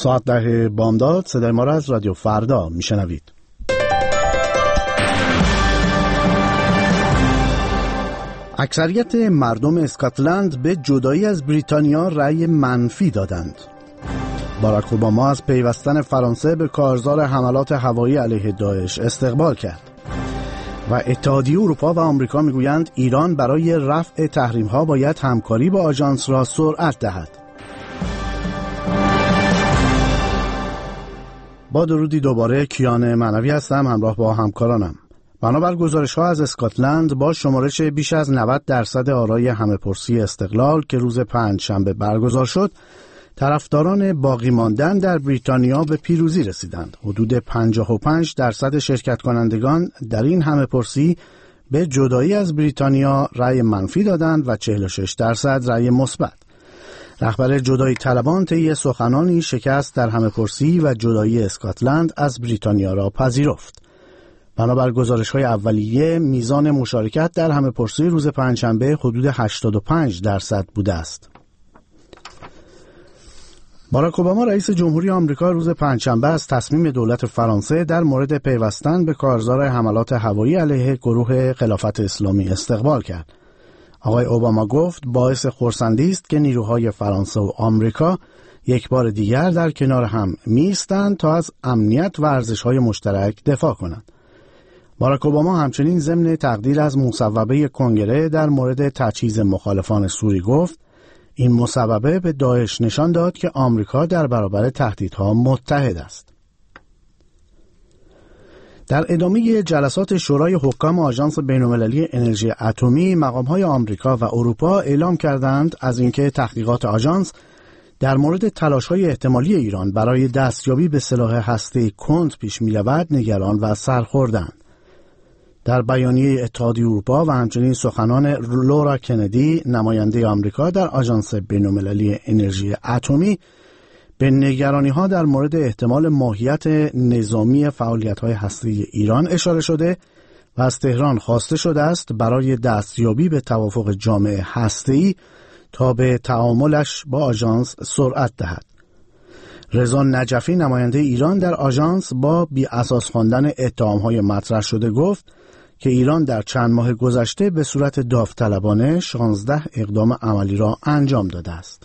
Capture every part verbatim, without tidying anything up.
ساعت ده بامداد صدای ما را از رادیو فردا میشنوید. اکثریت مردم اسکاتلند به جدایی از بریتانیا رأی منفی دادند. باراک اوباما از پیوستن فرانسه به کارزار حملات هوایی علیه داعش استقبال کرد و اتحادیه اروپا و آمریکا میگویند ایران برای رفع تحریم‌ها باید همکاری با آژانس را سرعت دهد. با درودی دوباره کیان معنوی هستم همراه با همکارانم. بنابر گزارش‌ها از اسکاتلند با شمارش بیش از نود درصد آرای همه‌پرسی استقلال که روز پنجشنبه برگزار شد، طرفداران باقی ماندن در بریتانیا به پیروزی رسیدند. حدود پنجاه و پنج درصد شرکت کنندگان در این همه‌پرسی به جدایی از بریتانیا رأی منفی دادند و چهل و شش درصد رأی مثبت. رهبر جدایی طلبان طی سخنانی شکست در همه‌پرسی و جدایی اسکاتلند از بریتانیا را پذیرفت. بنابر گزارش‌های اولیه میزان مشارکت در همه‌پرسی روز پنجشنبه حدود هشتاد و پنج درصد بوده است. باراک اوباما رئیس جمهوری آمریکا روز پنجشنبه از تصمیم دولت فرانسه در مورد پیوستن به کارزار حملات هوایی علیه گروه خلافت اسلامی استقبال کرد. آقای اوباما گفت باعث خرسندی است که نیروهای فرانسه و آمریکا یک بار دیگر در کنار هم می‌ایستند تا از امنیت و ارزش‌های مشترک دفاع کنند. باراک اوباما همچنین ضمن تقدیر از مصوبه کنگره در مورد تجهیز مخالفان سوری گفت این مصوبه به داعش نشان داد که آمریکا در برابر تهدیدها متحد است. در ادامه جلسات شورای حکام آژانس بین‌المللی انرژی اتمی، مقام‌های آمریکا و اروپا اعلام کردند از اینکه تحقیقات آژانس در مورد تلاش‌های احتمالی ایران برای دستیابی به سلاح هسته‌ای کند پیش می‌رود نگران و سرخوردند. در بیانیه اتحادیه اروپا و همچنین سخنان لورا کندی نماینده آمریکا در آژانس بین‌المللی انرژی اتمی به نگرانی‌ها در مورد احتمال ماهیت نظامی فعالیت‌های هسته‌ای ایران اشاره شده و از تهران خواسته شده است برای دستیابی به توافق جامع هسته‌ای تا به تعاملش با آژانس سرعت دهد. رضا نجفی نماینده ایران در آژانس با بی اساس خواندن اتهام‌های مطرح شده گفت که ایران در چند ماه گذشته به صورت داوطلبانه شانزده اقدام عملی را انجام داده است.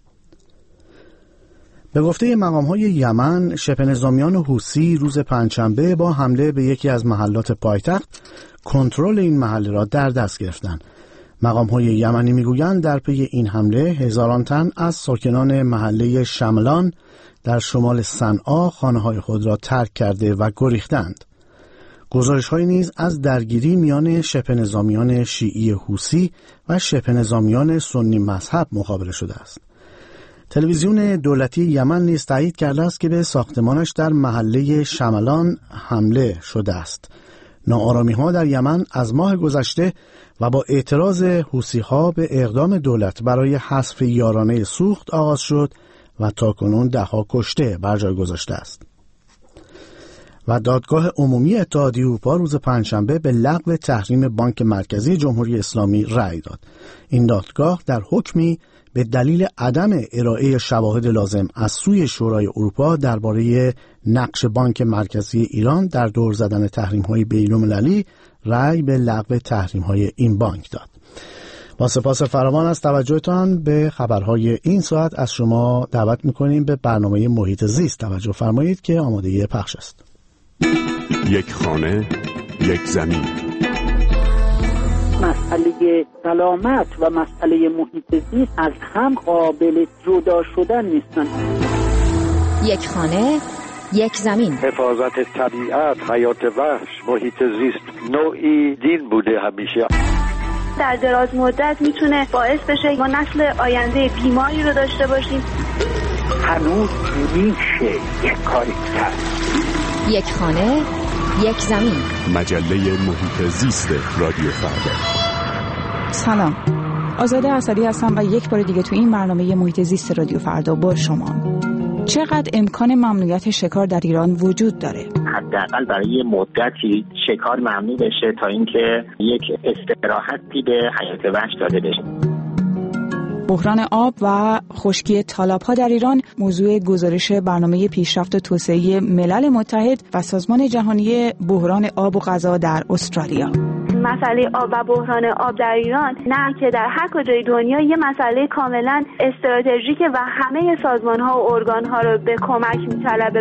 به گفته مقام‌های یمن، شبه نظامیان حوثی روز پنجشنبه با حمله به یکی از محلات پایتخت کنترل این محله را در دست گرفتند. مقام‌های یمنی می‌گویند در پی این حمله هزاران تن از ساکنان محله شملان در شمال صنعا خانه‌های خود را ترک کرده و گریختند. گزارش‌های نیز از درگیری میان شبه نظامیان شیعی حوثی و شبه نظامیان سنی مذهب مخابره شده است. تلویزیون دولتی یمن نیز تایید کرده است که به ساختمانش در محله شملان حمله شده است. ناآرامی‌ها در یمن از ماه گذشته و با اعتراض حوثی‌ها به اقدام دولت برای حذف یارانه سوخت آغاز شد و تاکنون ده‌ها کشته بر جای گذاشته است. و دادگاه عمومی اتحادیه اروپا روز پنجشنبه به لغو تحریم بانک مرکزی جمهوری اسلامی رأی داد. این دادگاه در حکمی به دلیل عدم ارائه شواهد لازم از سوی شورای اروپا درباره نقش بانک مرکزی ایران در دور زدن تحریم‌های بین‌المللی رأی به لغو تحریم‌های این بانک داد. با سپاس فراوان از توجهتان به خبرهای این ساعت از شما دعوت می‌کنیم به برنامه محیط زیست توجه فرمایید که آماده پخش است. یک خانه، یک زمین. مسئله سلامت و مسئله محیط زیست از هم قابل جدا شدن نیستند. یک خانه، یک زمین. حفاظت طبیعت، حیات وحش، محیط زیست نوعی دین بوده همیشه. در دراز مدت میتونه باعث بشه ما نسل آینده بیماری رو داشته باشیم. هنوز میشه یک کاری کرد. یک خانه، یک زمین. مجله محیط زیست رادیو فردا. سلام، آزاده اسدی هستم و یک بار دیگه تو این برنامه محیط زیست رادیو فردا با شما. چقدر امکان ممنوعیت شکار در ایران وجود داره؟ حداقل برای مدتی شکار ممنوع بشه تا اینکه یک استراحتی به حیات وحش داده بشه. بحران آب و خشکی تالاب‌ها در ایران موضوع گزارش برنامه پیشرفت و توسعه ملل متحد و سازمان جهانی بحران آب و غذا در استرالیا. مسئله آب و بحران آب در ایران نه که در هر کجای دنیا یه مسئله کاملا استراتژیکه و همه سازمان‌ها و ارگان‌ها رو به کمک می‌طلبه.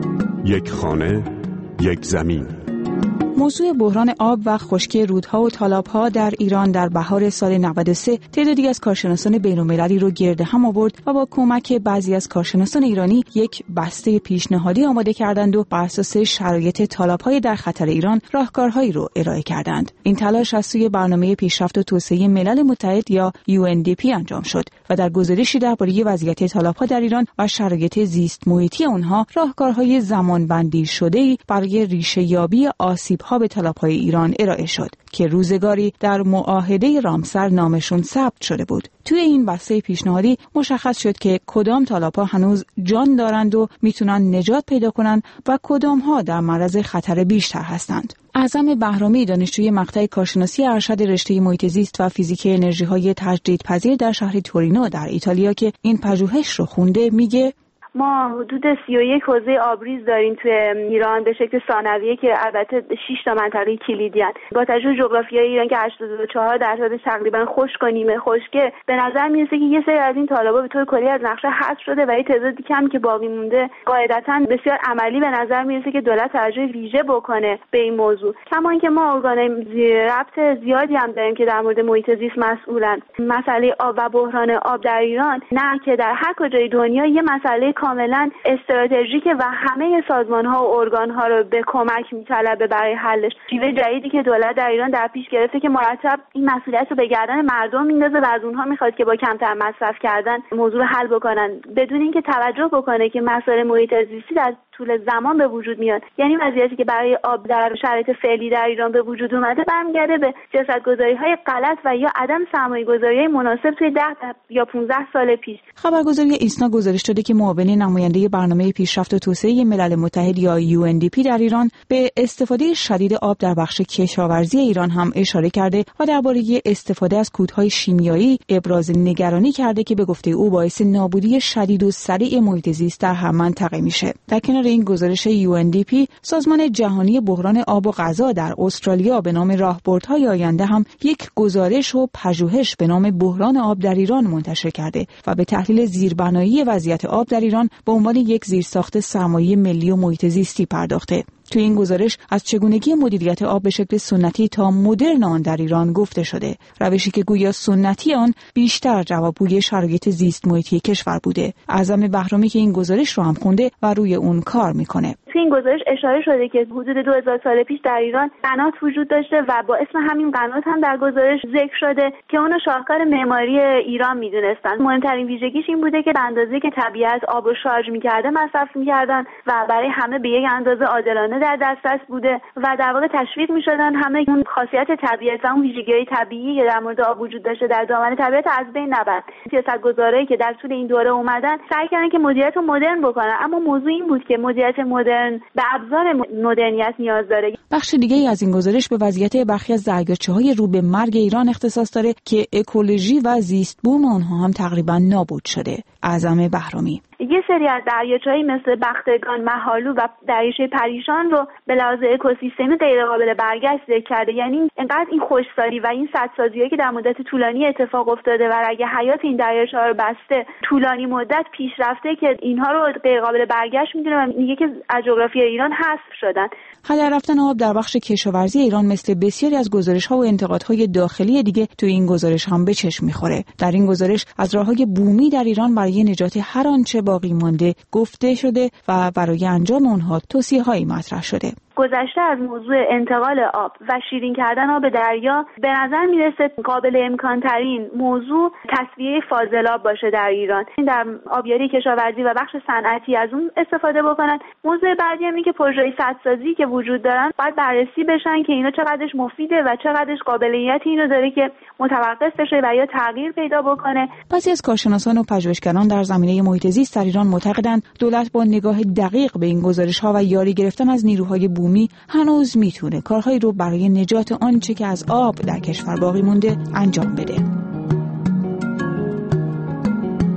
یک خانه، یک زمین. موضوع بحران آب و خشکی رودها و تالاب‌ها در ایران در بهار سال نود و سه تعدادی از کارشناسان بین‌المللی رو گرد هم آورد و با کمک بعضی از کارشناسان ایرانی یک بسته پیشنهادی آماده کردند و بر اساس شرایط تالاب‌های در خطر ایران راهکارهایی رو ارائه کردند. این تلاش از سوی برنامه پیشرفت و توسعه ملل متحد یا یو ان دی پی انجام شد و در گزارشی درباره وضعیت تالاب‌ها در ایران و شرایط زیست محیطی آنها راهکارهای زمانبندی شده‌ای برای ریشه‌یابی آسیب ها به تالاب‌های ایران ارائه شد که روزگاری در معاهده رامسر نامشون ثبت شده بود. توی این بسته پیشنهادی مشخص شد که کدام تالاب‌ها هنوز جان دارند و میتونن نجات پیدا کنند و کدام‌ها در معرض خطر بیشتر هستند. اعظم بهرامی، دانشجوی مقطع کارشناسی ارشد رشته محیط زیست و فیزیک انرژی‌های تجدیدپذیر در شهر تورینو در ایتالیا که این پژوهش رو خونده، میگه ما حدود سی و یک حوزه آبریز داریم توی ایران به شکل ثانویه که البته شش تا منطقه کلیدی هستند. با توجه به جغرافیای ایران که هشتاد و چهار درصد تقریبا خشک و نیمه خشکه، به نظر میرسه که یه سری از این تالاب‌ها به طور کلی از نقشه حذف شده و یه تعدادی کم که باقی مونده قاعدتاً بسیار عملی به نظر میرسه که دولت توجه ویژه بکنه به این موضوع. کما اینکه ما ارگان‌های ربط زیادی هم داریم که در مورد محیط زیست مسئولن. مسئله آب و بحران آب در ایران نه که در هر کجای دنیا یه مسئله کاملا استراتژیکه و همه سازمان‌ها و ارگان‌ها رو به کمک می‌طلبه برای حلش. شیوه جدیدی که دولت در ایران در پیش گرفته که مرتب این مسئولیت رو به گردن مردم میندازه و از اونها می‌خواد که با کمتر مصرف کردن موضوع رو حل بکنن بدون اینکه توجه بکنه که مسائل محیط زیستی در طول زمان به وجود میاد. یعنی وضعیتی که برای آب در شرایط فعلی در ایران به وجود اومده برمیگرده به سیاست‌گذاری‌های غلط و یا عدم سرمایه‌گذاری مناسب توی ده یا پانزده سال پیش. خبرگزاری ایسنا گزارش داده که معاون نماینده برنامه پیشرفت و توسعه ملل متحد یا یو ان دی پی در ایران به استفاده شدید آب در بخش کشاورزی ایران هم اشاره کرده و درباره استفاده از کودهای شیمیایی ابراز نگرانی کرده که به گفته او باعث نابودی شدید و سریع محیط زیست در هر منطقه میشه. در کنار این گزارش یو ان دی پی، سازمان جهانی بحران آب و غذا در استرالیا به نام راهبردهای آینده هم یک گزارش و پژوهش به نام بحران آب در ایران منتشر کرده و به تحلیل زیربنایی وضعیت آب در ایران به عنوان یک زیرساخت سرمایه ملی و محیط زیستی پرداخته. توی این گزارش از چگونگی مدیریت آب به شکل سنتی تا مدرن آن در ایران گفته شده، روشی که گویا سنتی آن بیشتر جوابگوی شرایط زیست محیطی کشور بوده. اعظم بهرامی که این گزارش رو هم خونده و روی اون کار میکنه. توی این گزارش اشاره شده که حدود دو هزار سال پیش در ایران قنات وجود داشته و با اسم همین قنات هم در گزارش ذکر شده که اونو شاهکار معماری ایران میدونستن. مهمترین ویژگیش این بوده که به اندازه‌ای که طبیعت آب رو شارژ میکرده مصرف میکردن و برای همه به یک اندازه عادلانه در دسترس بوده و در واقع تشویق می‌شدن همه اون خاصیت طبیعت و اون ویژگی‌های طبیعی که در مورد آب وجود داشته در دامن طبیعت از بین نبرد. سیاست‌گذارایی که در طول این دوره اومدن سعی کردن که مدیریت رو مدرن بکنن، اما موضوع این بود که مدیریت مدرن به ابزار مدرنیت نیاز داره. بخش دیگه‌ای از این گزارش به وضعیت برخی از دریاچه‌های رو به مرگ ایران اختصاص داره که اکولوژی و زیست بوم آنها هم تقریباً نابود شده. اعظم بهرامی یه سری از دریاچه‌هایی مثل بختگان، مهالو و دریاچه پریشان رو به لحاظ اکوسیستمی غیر قابل برگشت ذکر کرده. یعنی اینقدر این خشکسالی و این سدسازی‌هایی که در مدت طولانی اتفاق افتاده و اگه حیات این دریاچه‌ها رو بسته طولانی مدت پیش رفته که اینها رو غیر قابل برگشت می‌دونه و میگه که از جغرافی ایران حذف شدن. هدر رفتن آب در بخش کشاورزی ایران مثل بسیاری از گزارش‌ها و انتقادهای داخلی دیگه توی این گزارش هم به چشم می‌خوره. در این گزارش از راه‌های بومی در ایران برای نجات هر آنچه باقی مانده گفته شده و برای انجام اونها توصیه‌هایی مطرح شده. گذشته از موضوع انتقال آب و شیرین کردن آب دریا به نظر میرسه قابل امکان ترین موضوع تصفیه فاضلاب باشه در ایران. در آبیاری کشاورزی و بخش صنعتی از اون استفاده بکنن. موضوع بعدی هم اینه که پروژه‌های سدسازی که وجود دارن باید بررسی بشن که اینا چقدرش مفیده و چقدرش قابلیت اینو داره که متوقف بشه و یا تغییر پیدا بکنه. بعضی از کارشناسان و پژوهشگران در زمینه محیط زیست در ایران معتقدند دولت با نگاه دقیق به این گزارش‌ها و یاری گرفتن از نیروهای بومی هنوز میتونه کارهایی رو برای نجات آنچه که از آب در کشور باقی مونده انجام بده.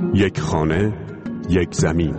یک خانه، یک زمین.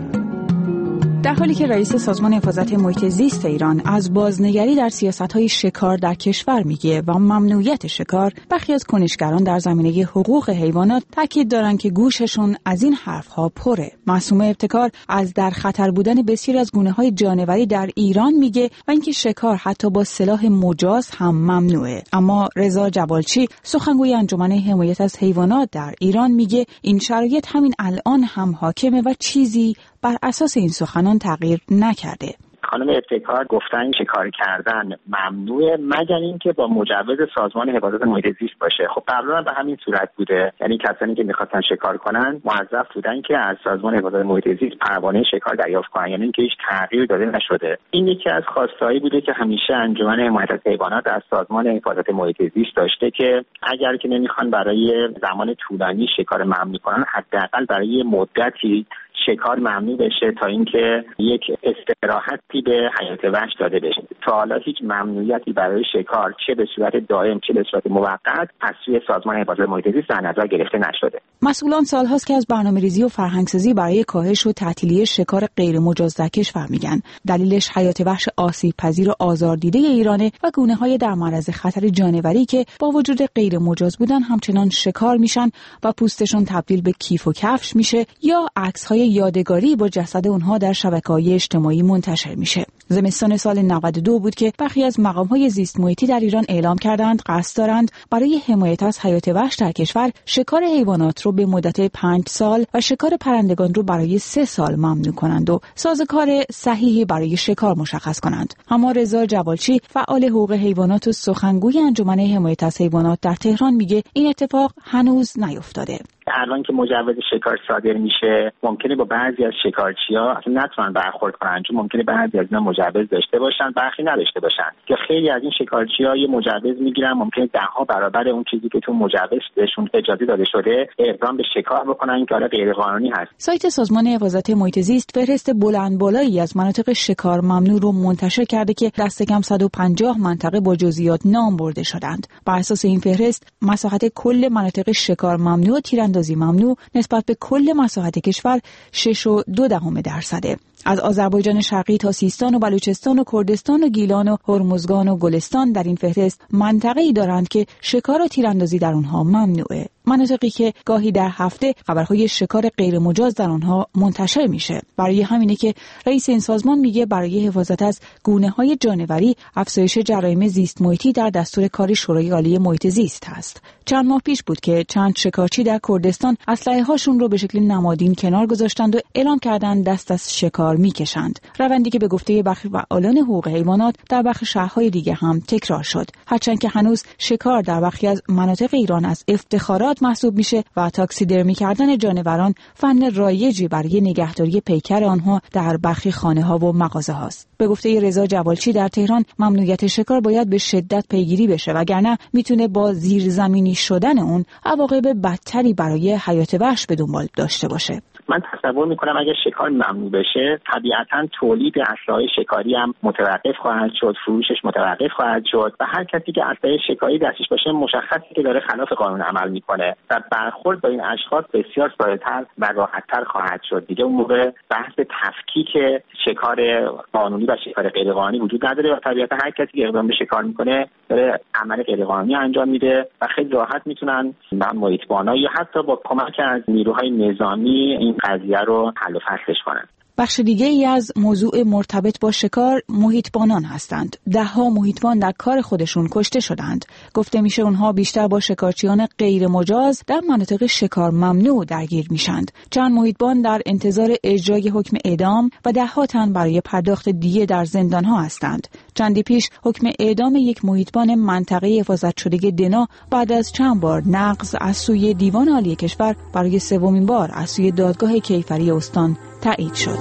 در حالی که رئیس سازمان حفاظت محیط زیست ایران از بازنگری در سیاست‌های شکار در کشور میگه و ممنوعیت شکار، برخی از کنشگران در زمینه حقوق حیوانات تاکید دارند که گوششون از این حرف‌ها پره. معصومه ابتکار از در خطر بودن بسیاری از گونه‌های جانوری در ایران میگه و اینکه شکار حتی با سلاح مجاز هم ممنوعه. اما رضا جوالچی، سخنگوی انجمن حمایت از حیوانات در ایران، میگه این شرایط همین الان هم حاکمه و چیزی بر اساس این سخنان تغییر نکرده. خانم ابتکار گفتن شکار کردن ممنوعه مگر اینکه با مجوز سازمان حفاظت محیط زیست باشه. خب قبلا به همین صورت بوده، یعنی کسانی که می‌خواستن شکار کنن موظف بودن که از سازمان حفاظت محیط زیست پروانه شکار دریافت کنن، یعنی اینکه هیچ تغییر داده نشده. این یکی از خواستهایی بوده که همیشه انجمن حمایت از حیوانات از سازمان حفاظت محیط زیست داشته که اگر که نمیخوان برای زمان طولانی شکار ممنوع کنن، حداقل برای مدتی شکار ممنوع بشه تا اینکه یک استراحتی به حیات وحش داده بشه. تا حالا هیچ ممنوعیتی برای شکار چه به صورت دائم چه به صورت موقت از سوی سازمان حفاظت محیط زیست در نظر گرفته نشده. مسئولان سالهاست که از برنامه‌ریزی و فرهنگسازی برای کاهش و تعطیلی شکار غیر مجاز در کشور میگن. دلیلش حیات وحش آسیب پذیر و آزاردیده ایرانه و گونه‌های در معرض خطر جانوری که با وجود غیر مجاز بودن همچنان شکار میشن و پوستشون تبدیل به کیف و کفش میشه یا عکس‌های یادگاری با جسد اونها در شبکه‌های اجتماعی منتشر میشه. زمستان سال نود و دو بود که برخی از مقام‌های زیست محیطی در ایران اعلام کردند قصد دارند برای حمایت از حیات وحش در کشور شکار حیوانات رو به مدت پنج سال و شکار پرندگان رو برای سه سال ممنوع کنند و سازوکار صحیحی برای شکار مشخص کنند. اما رضا جوالچی، فعال حقوق حیوانات و سخنگوی انجمن حمایت از حیوانات در تهران، میگه این اتفاق هنوز نیفتاده. الان که مجوز شکار صادر میشه ممکنه با بعضی از شکارچی‌ها اصلا نتونن برخورد کنن، چون ممکنه بعضی از اینا مجوز داشته باشن برخی نداشته باشن، که خیلی از این شکارچی‌ها یه مجوز میگیرن ممکنه ده ها برابر اون چیزی که تو مجوز بهشون اجازه داده شده اقدام به شکار بکنن که حالا غیر قانونی هست. سایت سازمان حفاظت محیط زیست فهرست بلند بالایی از مناطق شکار ممنوع رو منتشر کرده که دست کم صد و پنجاه منطقه با جزئیات نام برده شدند. بر اساس این فهرست مساحت کل مناطق شکار ممنوع تیراندازی ممنوع نسبت به کل مساحت کشور شش و دو دهم درصده. از آذربایجان شرقی تا سیستان و بلوچستان و کردستان و گیلان و هرمزگان و گلستان در این فهرست منطقه‌ای دارند که شکار و تیراندازی در اونها ممنوعه. مناطقی که گاهی در هفته خبرهای شکار غیر مجاز در آنها منتشر میشه. برای همینه که رئیس این سازمان میگه برای حفاظت از گونه‌های جانوری افزایش جرایم زیست محیطی در دستور کار شورای عالی محیط زیست هست. چند ماه پیش بود که چند شکارچی در کردستان اسلحه‌هاشون رو به شکل نمادین کنار گذاشتند و اعلام کردند دست از شکار میکشند. روندی که به گفته برخی فعالان حقوق حیوانات در برخی شهرهای دیگه هم تکرار شد. هرچند که هنوز شکار در برخی از مناطق ایران از افتخارات محسوب میشه و تاکسیدرمی کردن جانوران فن رایجی برای نگهداری پیکر آنها در برخی خانه‌ها و مغازه هاست. به گفته رضا جوالچی در تهران ممنوعیت شکار باید به شدت پیگیری بشه وگرنه میتونه با زیرزمینی شدن اون عواقب بدتری برای حیات وحش به دنبال داشته باشه. من تصور میکنم اگر شکار ممنوع بشه طبیعتاً تولید اسلحه شکاری هم متوقف خواهد شد، فروشش متوقف خواهد شد و هر کسی که اسلحه شکاری دستش باشه مشخصه که داره خلاف قانون عمل میکنه و برخورد با این اشخاص بسیار ساده‌تر و راحت‌تر خواهد شد. دیگه اون موقع بحث تفکیک شکار قانونی و شکار غیر قانونی وجود نداره و طبیعتاً هر کسی که اقدام به شکار میکنه داره عمل غیر قانونی انجام میده و خیلی راحت میتونن محیط‌بانا یا حتی با کمک از نیروهای نظامی این قضیه رو حل و فصلش کنن. بخش دیگه ای از موضوع مرتبط با شکار محیطبانان هستند. ده ها محیطبان در کار خودشون کشته شدند. گفته میشه اونها بیشتر با شکارچیان غیر مجاز در مناطق شکار ممنوع درگیر میشند. چند محیطبان در انتظار اجرای حکم اعدام و ده ها تن برای پرداخت دیه در زندان ها هستند. چندی پیش حکم اعدام یک محیطبان منطقه حفاظت شده دنا بعد از چند بار نقض از سوی دیوان عالی کشور برای سومین بار از سوی دادگاه کیفری استان تایید شد.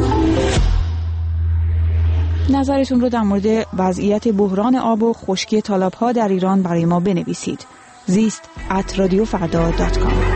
نظرتون رو در مورد وضعیت بحران آب و خشکی تالاب‌ها در ایران برای ما بنویسید. زیست ات رادیو فردا دات کام